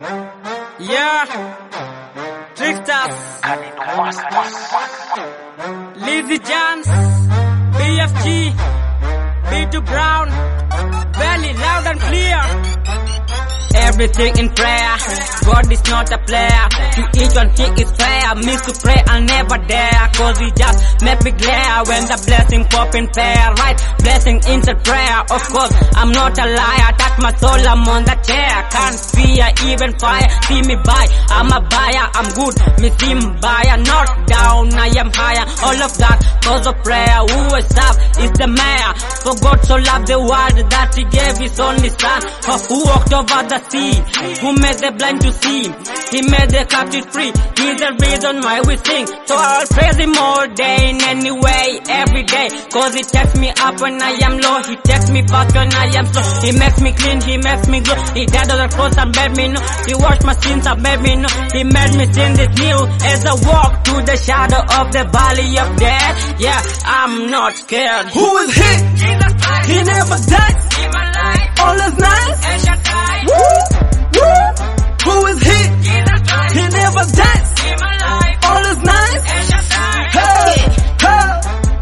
Yeah, Tricksters, Lizzy Jans, BFG, B2 Brown, Belly loud and clear. Everything in prayer, God is not a player. To each one he is fair. Means to pray I'll never dare, cause he just make me glare when the blessing pop in fair. Right, blessing into prayer. Of course, I'm not a liar. Touch my soul, I'm on the chair. Can't fear even fire. See me buy, I'm a buyer. I'm good, me see me buyer. Not down, I am higher. All of that cause of prayer. Who is up is the mayor. For God so loved the world that he gave his only son. Who walked over the sea, who made the blind to see, he made the captive free. He's the reason why we sing, so I'll praise him all day in any way, every day. Cause he takes me up when I am low, he takes me fast when I am slow. He makes me clean, he makes me glow. He died on the cross and made me know. He washed my sins and made me know. He made me sin this new as I walk through the shadow of the valley of death. Yeah, I'm not scared. Who is he? Jesus Christ. He never dies. In my life, All is nice. El Shaddai. Woo! Woo! Who is he? Jesus Christ. He never dies. In my life, All is nice. El Shaddai. Hey! Hey!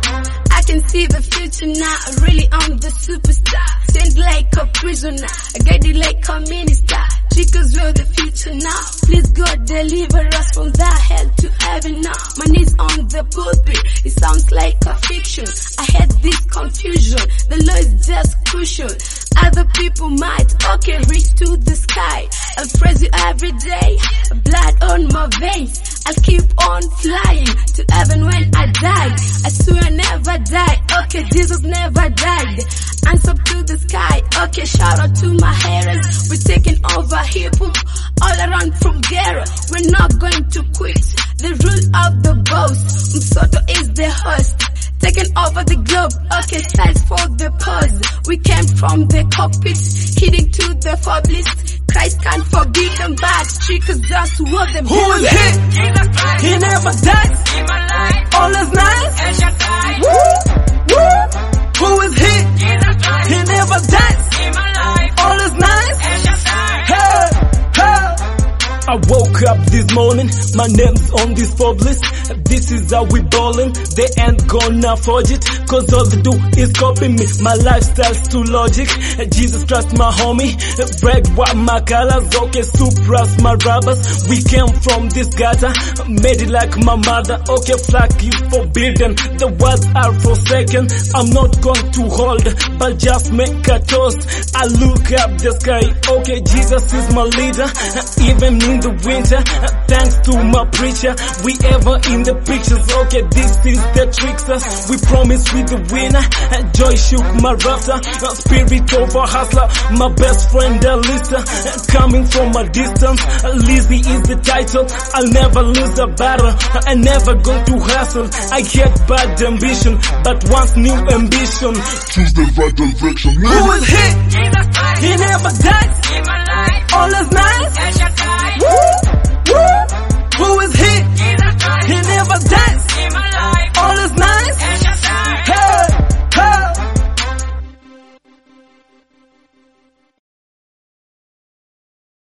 I can see the future now, really I'm the superstar. Sent like a prisoner, I get it like a minister. Because we're the future now. Please God deliver us from the hell to heaven now. My knees on the pulpit, it sounds like a fiction. I had this confusion, the law is just crucial. Other people might, okay, reach to the sky. I'll praise you every day, blood on my veins. I'll keep on flying to heaven when I die. I swear I never die, okay, Jesus never died. Hands up to the sky, okay, shout out to my haters. We're taking over hip-hop all around from Gera. We're not going to quit, the rule of the boss. Msoto is the host, taking over the globe, okay, size for the pause. We came from the cockpit, heading to the public. Christ can't forgive them bad, because that's what them Who is he? Jesus Christ. He never dies. In my life, All is nice. El Shaddai. Woo! Woo! Who is he? Jesus Christ. He never dies. In my life, All is nice. El Shaddai. Hey! Hey! I woke up this morning, my name's on this pub list. This is how we ballin', they ain't gonna forge it, cause all they do is copy me. My lifestyle's too logic, Jesus Christ my homie. Bread what my colors, okay, Supras my rubbers. We came from this gutter, made it like my mother. Okay, flag is forbidden, the words are forsaken. I'm not going to hold, but just make a toast. I look up the sky, okay, Jesus is my leader. Even in the winter, thanks to my preacher, we ever in the pictures, okay, this is the Tricksters. We promise we the winner, joy shook my rafter, spirit over hustler, my best friend Alisa, coming from a distance, Lizzy is the title, I'll never lose a battle, I never going to hustle, I get bad ambition, but once new ambition, choose the right direction. who is he? Jesus Christ. He never dies, In my life, all is nice. El Shaddai. Woo! Woo! Who is he?